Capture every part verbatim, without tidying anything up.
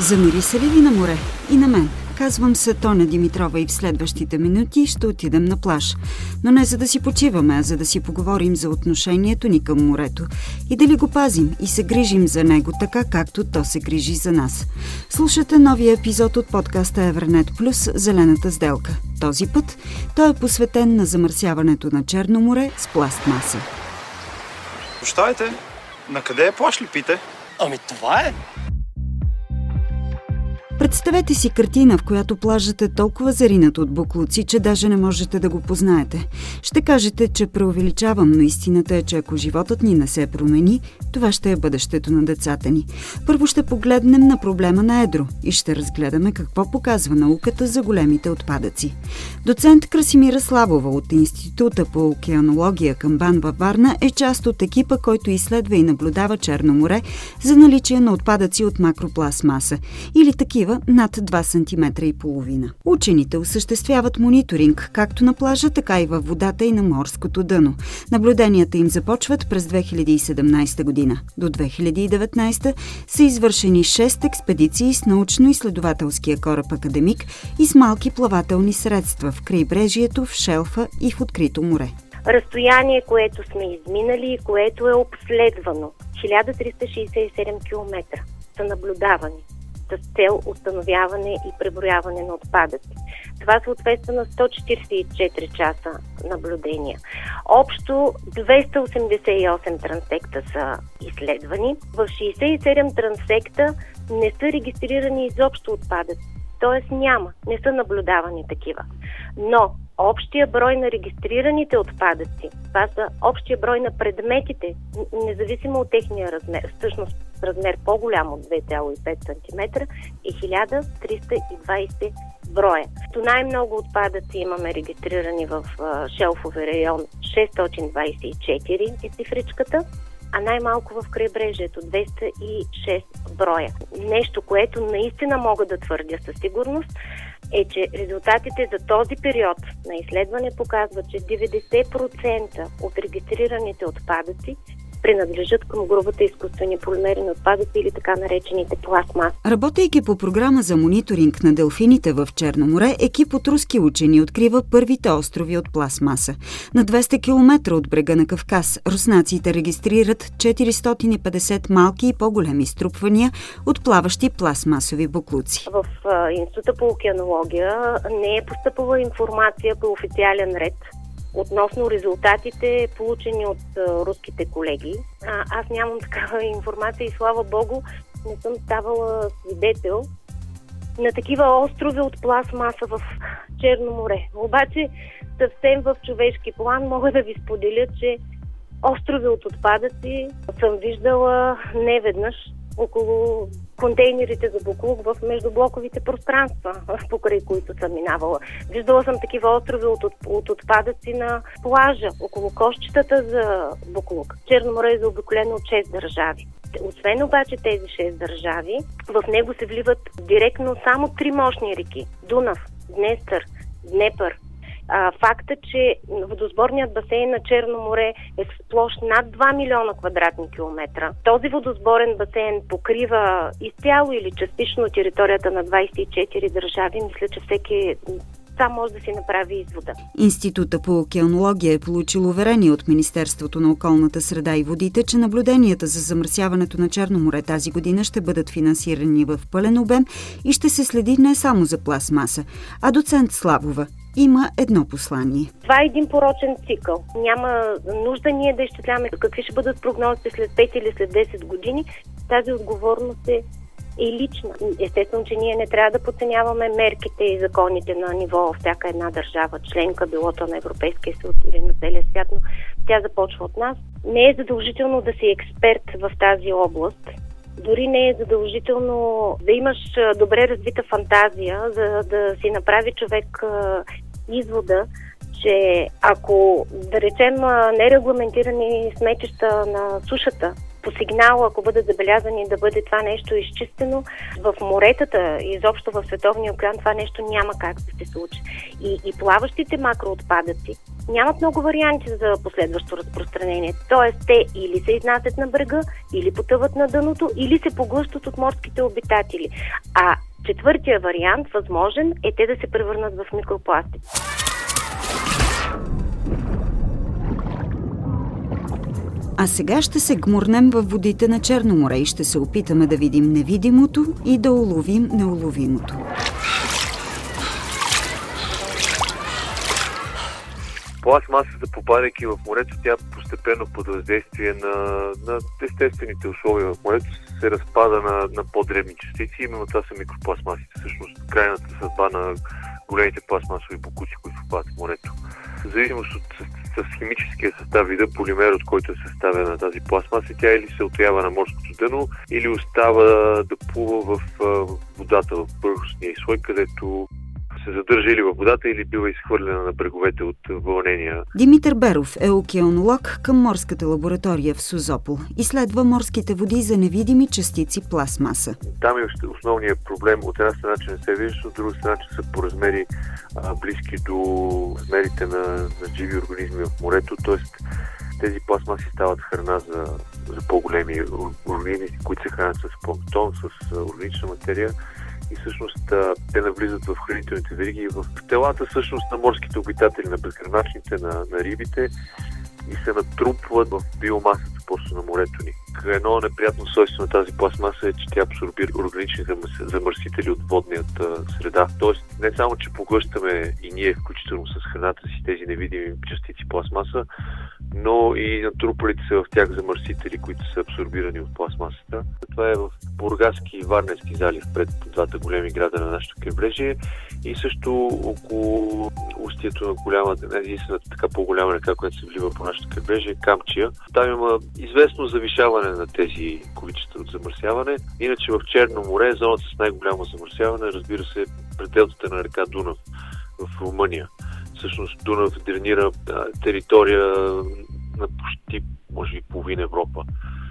Замири се ли ви на море? И на мен. Казвам се Тоня Димитрова и в следващите минути ще отидем на плаж. Но не за да си почиваме, а за да си поговорим за отношението ни към морето и дали го пазим и се грижим за него така, както то се грижи за нас. Слушате новия епизод от подкаста Евранет Плюс «Зелената сделка». Този път той е посветен на замърсяването на Черно море с пластмаса. Прощавайте, на къде е плаж ли пите? Ами това е! Представете си картина, в която плажът е толкова заринат от боклуци, че даже не можете да го познаете. Ще кажете, че преувеличавам, но истината е, че ако животът ни не се промени, това ще е бъдещето на децата ни. Първо ще погледнем на проблема на едро и ще разгледаме какво показва науката за големите отпадъци. Доцент Красимира Славова от Института по океанология към БАН във Варна е част от екипа, който изследва и наблюдава Черно море за наличие на отпадъци от макропластмаса или такива над два сантиметра и половина. Учените осъществяват мониторинг както на плажа, така и във водата и на морското дъно. Наблюденията им започват през две хиляди и седемнадесета година. До две хиляди и деветнадесета са извършени шест експедиции с научно-изследователския кораб Академик и с малки плавателни средства в крайбрежието, в шелфа и в открито море. Разстояние, което сме изминали и което е обследвано, хиляда триста шейсет и седем километра са наблюдавани с цел установяване и преброяване на отпадъци. Това съответства на сто четиридесет и четири часа наблюдения. Общо двеста осемдесет и осем трансекта са изследвани. В шейсет и седем трансекта не са регистрирани изобщо отпадъци. Т.е. няма, не са наблюдавани такива. Но общия брой на регистрираните отпадъци, това са общия брой на предметите, независимо от техния размер, всъщност размер по-голям от две цяло и пет сантиметра, е хиляда триста и двадесет броя. То най-много отпадъци имаме регистрирани в шелфови район шестстотин двадесет и четири е цифричката, а най-малко в крайбрежието двеста и шест броя. Нещо, което наистина мога да твърдя със сигурност, е, че резултатите за този период на изследване показват, че деветдесет процента от регистрираните отпадъци принадлежат към грубата изкуствени полимерни отпадъци или така наречените пластмаси. Работейки по програма за мониторинг на делфините в Черно море, екип от руски учени открива първите острови от пластмаса. На двеста километра от брега на Кавказ руснаците регистрират четиристотин и петдесет малки и по-големи струпвания от плаващи пластмасови боклуци. В Института по океанология не е постъпила информация по официален ред относно резултатите, получени от а, руските колеги. А, аз нямам такава информация и слава Богу не съм ставала свидетел на такива острови от пластмаса в Черно море. Обаче съвсем в човешки план мога да ви споделя, че острови от отпадъци съм виждала неведнъж около контейнерите за боклук в междублоковите пространства, покрай които съм минавала. Виждала съм такива острови от, от, от отпадъци на плажа, около кошчетата за боклук. Черно море е заобиколено от шест държави. Освен обаче тези шест държави, в него се вливат директно само три мощни реки – Дунав, Днестър, Днепър. А, факта, че водосборният басейн на Черно море е с площ над два милиона квадратни километра. Този водосборен басейн покрива изцяло или частично територията на двадесет и четири държави. Мисля, че всеки сам може да си направи извода. Института по океанология е получил уверение от Министерството на околната среда и водите, че наблюденията за замърсяването на Черно море тази година ще бъдат финансирани в пълен обем и ще се следи не само за пластмаса. А доцент Славова има едно послание. Това е един порочен цикъл. Няма нужда ние да изчисляваме какви ще бъдат прогнозите след пет или след десет години. Тази отговорност е е лична. Естествено, че ние не трябва да подценяваме мерките и законите на ниво всяка една държава, членка, било то на Европейския съюз или на целия свят, но тя започва от нас. Не е задължително да си експерт в тази област. Дори не е задължително да имаш добре развита фантазия, за да си направи човек извода, че ако, да речем, нерегламентирани сметища на сушата по сигнал, ако бъдат забелязани, да бъде това нещо изчистено. В моретата, изобщо в Световния океан, това нещо няма как да се случи. И, и плаващите макроотпадъци нямат много варианти за последващо разпространение. Тоест, те или се изнасят на брега, или потъват на дъното, или се поглъщат от морските обитатели. А четвъртия вариант, възможен, е те да се превърнат в микропластици. А сега ще се гмурнем във водите на Черно море и ще се опитаме да видим невидимото и да уловим неуловимото. Пластмасата, попадайки в морето, тя постепенно под въздействие на, на естествените условия в морето се разпада на, на по-дребни частици. Именно това са микропластмасите. Всъщност крайната съдба на големите пластмасови боклуци, които попадат в морето. В зависимост от с химическия състав, вида полимер, от който е съставена тази пластмаса, тя или се отява на морското дъно, или остава да плува в водата, в повърхностния слой, където се задържа или във водата, или бива изхвърлена на бреговете от вълнения. Димитър Беров е океанолог към морската лаборатория в Созопол. Изследва морските води за невидими частици пластмаса. Там е основният проблем. От една страна, че не се вижда, от друга страна, че са по размери а, близки до размерите на, на живи организми в морето. Тоест, тези пластмаси стават храна за, за по-големи организми, които се хранят с планктон, с органична материя. И всъщност те навлизат в хранителните вериги и в телата всъщност на морските обитатели, на безграничните, на, на рибите и се натрупват в биомасата просто на морето ни. Едно неприятно свойство на тази пластмаса е, че тя абсорбира органични замърсители от водната среда. Тоест не само, че поглъщаме и ние, включително с храната си, тези невидими частици пластмаса, но и натрупалите се в тях замърсители, които са абсорбирани от пластмасата. Това е в Бургаски и Варненски залив, пред двата големи града на нашето крайбрежие и също около устието на голяма, единствената така по-голяма река, която се влива по нашето крайбрежие, Камчия. Там има известно завишаване на тези количества от замърсяване. Иначе в Черно море, зоната с най-голямо замърсяване, разбира се, пределтата на река Дунав в Румъния. Всъщност Дунав дренира територия на почти, може би, половин Европа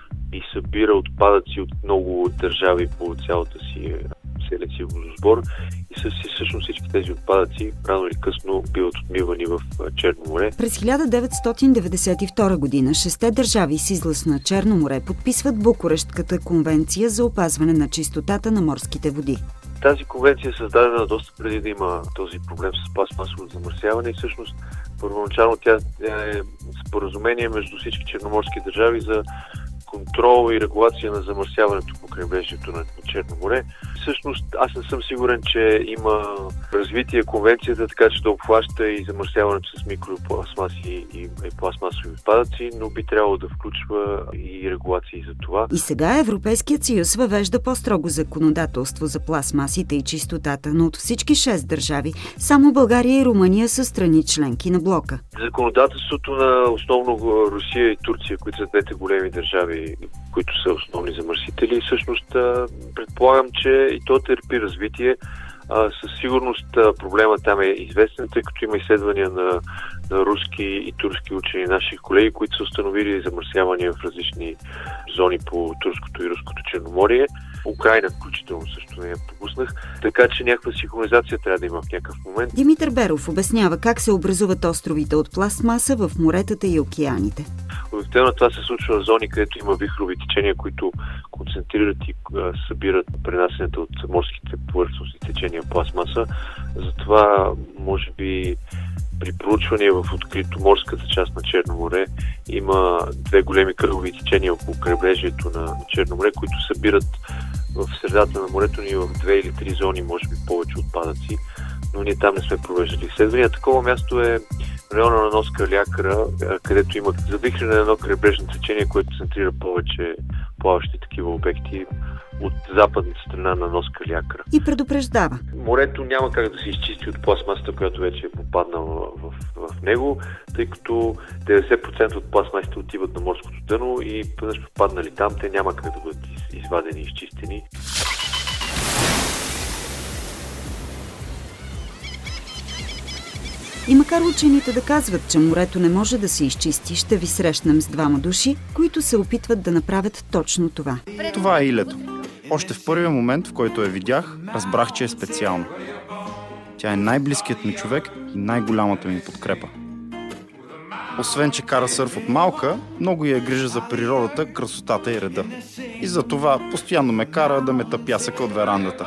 и събира отпадъци от много държави по цялата си селеци водосбор и със всъщност всички тези отпадъци рано или късно биват отмивани в Черно море. През хиляда деветстотин деветдесет и втора година шесте държави с излаз на Черно море подписват Букурештката конвенция за опазване на чистотата на морските води. Тази конвенция е създадена доста преди да има този проблем с пластмасовото замърсяване и всъщност първоначално тя е споразумение между всички черноморски държави за контрол и регулация на замърсяването по крайбрежието на Черно море. Всъщност, аз не съм сигурен, че има развитие конвенцията, така че да обхваща и замърсяването с микропластмаси и, и пластмасови отпадъци, но би трябвало да включва и регулации за това. И сега Европейският съюз въвежда по-строго законодателство за пластмасите и чистотата, но от всички шест държави, само България и Румъния са страни членки на блока. Законодателството на основно Русия и Турция, които са двете големи държави, които са основни замърсители, всъщност предполагам, че и то търпи развитие. А, със сигурност проблема там е известен, тъй като има изследвания на, на руски и турски учени, наши колеги, които са установили замърсявания в различни зони по турското и руското Черноморие. Украйна включително също не я пропуснах, така че някаква синхронизация трябва да има в някакъв момент. Димитър Беров обяснява как се образуват островите от пластмаса в моретата и океаните. Обикновено това се случва в зони, където има вихрови течения, които концентрират и а, събират пренасенето от морските повърхностни течения пластмаса. Затова, може би, при проучвания в открито морската част на Черно море има две големи кръгови течения около крайбрежието на Черно море, които събират в средата на морето ни в две или три зони, може би повече отпадъци, но ние там не сме провеждали изследвания. Такова място е района на Нос Калиакра, където има завихрене на едно крайбрежно течение, което центрира повече плаващи такива обекти от западната страна на Нос Калиакра. И предупреждава. Морето няма как да се изчисти от пластмасата, която вече е попаднала в, в него, тъй като деветдесет процента от пластмасите отиват на морското дъно и веднъж попаднали там, те няма как да бъдат извадени и изчистени. И макар учените да казват, че морето не може да се изчисти, ще ви срещнем с двама души, които се опитват да направят точно това. Това е Илето. Още в първия момент, в който я видях, разбрах, че е специална. Тя е най-близкият ми човек и най-голямата ми подкрепа. Освен, че кара сърф от малка, много я е грижа за природата, красотата и реда. И за това постоянно ме кара да мета пясъка от верандата.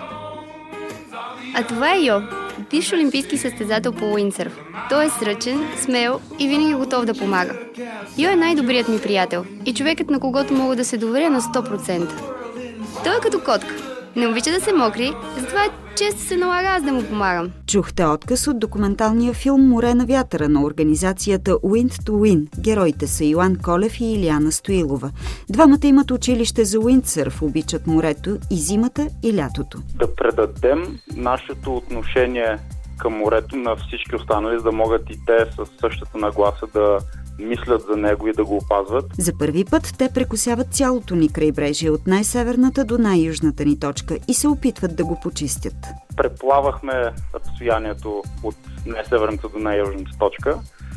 А това е Йо, бивш олимпийски състезател по уиндсърф. Той е сръчен, смел и винаги е готов да помага. Йо е най-добрият ми приятел и човекът, на когото мога да се доверя на сто процента. Той е като котка. Не обича да се мокри, затова често се налага аз да му помагам. Чухте отказ от документалния филм "Море на вятъра" на организацията Wind to Win. Героите са Йоан Колев и Илияна Стоилова. Двамата имат училище за уиндсърф, обичат морето и зимата, и лятото. Да предадем нашето отношение към морето на всички останали, за да могат и те със същата нагласа да мислят за него и да го опазват. За първи път те прекосяват цялото ни крайбрежие от най-северната до най-южната ни точка и се опитват да го почистят. Преплавахме разстоянието от най-северната до най-южната точка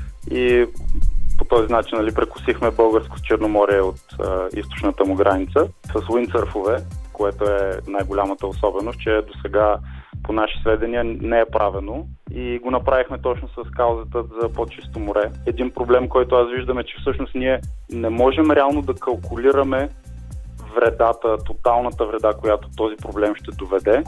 и по този начин, нали, прекосихме българско Черноморие от а, източната му граница с уиндсърфове, което е най-голямата особеност, че до сега по наши сведения не е правено и го направихме точно с каузата за по-чисто море. Един проблем, който аз виждам, е, че всъщност ние не можем реално да калкулираме вредата, тоталната вреда, която този проблем ще доведе,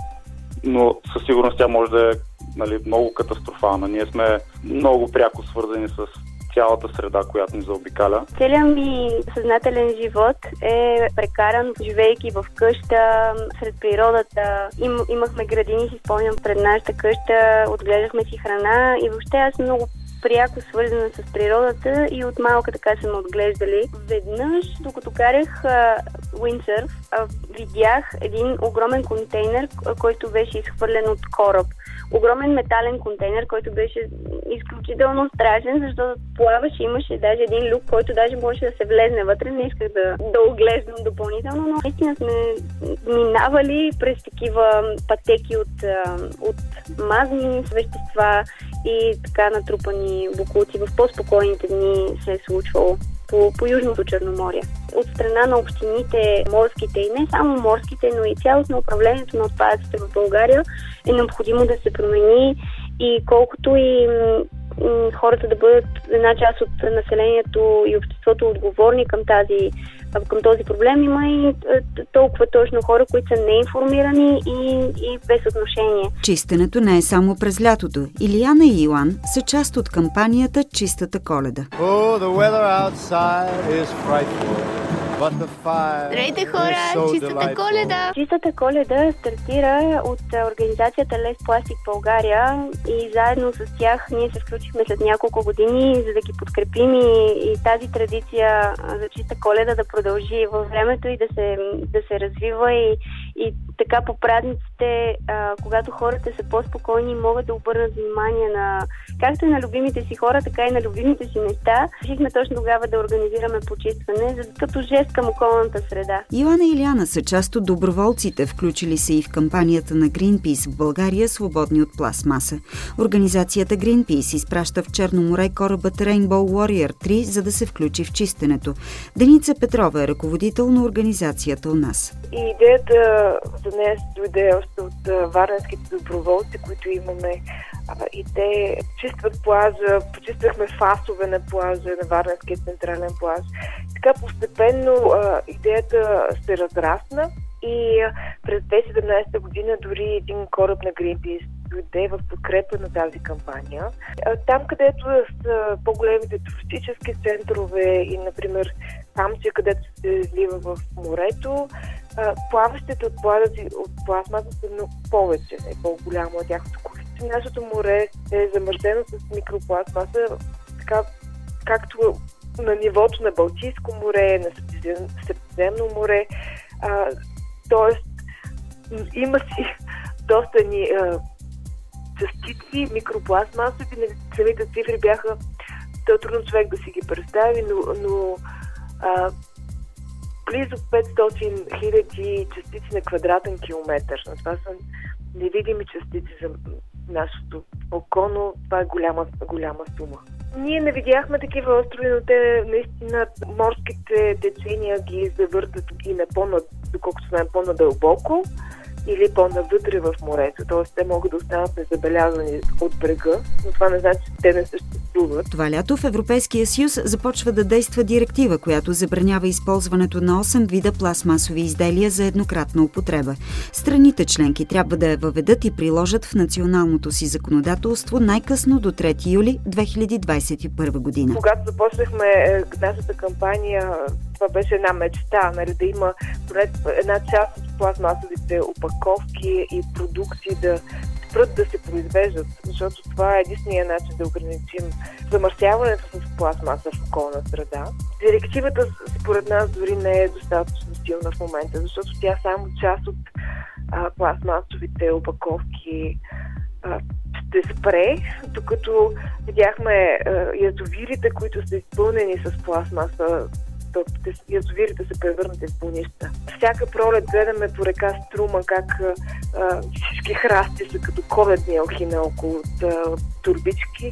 но със сигурност тя може да е, нали, много катастрофална. Ние сме много пряко свързани с цялата среда, която ни заобикаля. Целият ми съзнателен живот е прекаран, живейки в къща, сред природата. Им, имахме градини, си спомням, пред нашата къща, отглеждахме си храна и въобще аз съм много пряко свързана с природата и от малка така са ме отглеждали. Веднъж, докато карах уиндсърф, видях един огромен контейнер, който беше изхвърлен от кораб. Огромен метален контейнер, който беше изключително страшен, защото плаваше, имаше даже един люк, който даже можеше да се влезне вътре. Не исках да, да оглеждам допълнително, но наистина сме минавали през такива пътеки от, от мазни вещества и така натрупани боклуци. В по-спокойните дни се е случвало по, по Южното Черноморие. От страна на общините, морските и не само морските, но и цялостно управлението на отпадъците в България е необходимо да се промени и колкото и м- хората да бъдат една част от населението и обществото отговорни към тази към този проблем, има и толкова точно хора, които са неинформирани и, и без отношение. Чистенето не е само през лятото. Илияна и Йоан са част от кампанията "Чистата Коледа". Oh, the weather outside is frightful. Здравейте, хора! Чистата Коледа! Чистата Коледа стартира от организацията Less Plastic България и заедно с тях ние се включихме след няколко години, за да ги подкрепим и, и тази традиция за чиста Коледа да продължи във времето и да се, да се развива и, и така по празниците, а, когато хората са по-спокойни, могат да обърнат внимание на както и на любимите си хора, така и на любимите си места. Решихме точно тогава да организираме почистване, за, като жест към околната среда. Йоанна и Илияна са част от доброволците, включили се и в кампанията на Greenpeace в България "Свободни от пластмаса". Организацията Greenpeace изпраща в Черно море корабът Rainbow Warrior три, за да се включи в чистенето. Деница Петрова е ръководител на организацията у нас. И идеята за нея се дойде още от варненските доброволци, които имаме. И те чистват плажа, почиствахме фасове на плажа, на Варненския централен плаж. Така постепенно а, идеята се разрасна и а, през две хиляди и седемнадесета година дори един кораб на Greenpeace дойде в подкрепа на тази кампания. А, там, където са по-големите туристически центрове и, например, там, че където се злива в морето, а, плаващите отпадъци от пластмаса са много повече, е по-голямо от тяхното количество. Нашето море е замърсено с микропластмаса, така както на нивото на Балтийско море, на Средиземно море. А, тоест, има си доста ни а, частици, микропластмасови. Самите цифри бяха то трудно човек да си ги представи, но, но а, близо петстотин хиляди частици на квадратен километър. Това са невидими частици за нашето око, но това е голяма, голяма сума. Ние не видяхме такива острови, но те наистина морските течения ги завъртат и на по-над, доколкото знаем, по-надълбоко или по-навътре в морето. Тоест, те могат да останат незабелязани от брега, но това не значи, че те не съществуват. Това лято в Европейския съюз започва да действа директива, която забранява използването на осем вида пластмасови изделия за еднократна употреба. Страните членки трябва да я въведат и приложат в националното си законодателство най-късно до трети юли две хиляди двадесет и първа година. Когато започнахме нашата кампания, това беше една мечта, нали, да има поне една част от пластмасовите опаковки и продукти да спрат да се произвеждат, защото това е единственият начин да ограничим замърсяването с пластмаса в околна среда. Директивата според нас дори не е достатъчно силна в момента, защото тя само част от а, пластмасовите опаковки а, ще спре, докато видяхме а, язовирите, които са изпълнени с пластмаса, язовирите се превърнати в бунища. Всяка пролет гледаме по река Струма как а, всички храсти са като коледни елхина около а, турбички.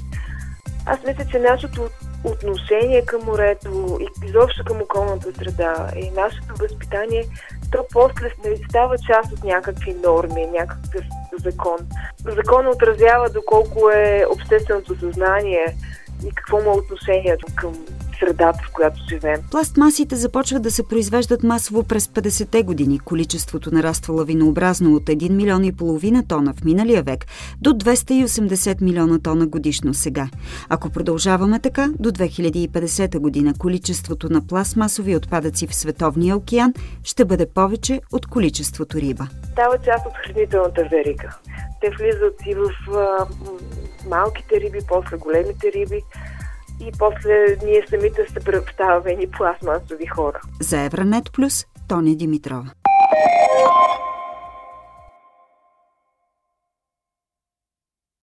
Аз мисля, че нашето отношение към морето и изобщо към околната среда и нашето възпитание, то после не става част от някакви норми, някакъв закон. Законът отразява доколко е общественото съзнание и какво му е отношението към средата, в която живеем. Пластмасите започват да се произвеждат масово през петдесетте години. Количеството нараства лавинообразно от един милион и половина тона в миналия век до двеста и осемдесет милиона тона годишно сега. Ако продължаваме така, до две хиляди и петдесета година количеството на пластмасови отпадъци в Световния океан ще бъде повече от количеството риба. Става част от хранителната верига. Те влизат и в а, малките риби, после големите риби. И после ние самите се представяме ни пластмасови хора. За Евранет Плюс, Тоня Димитрова.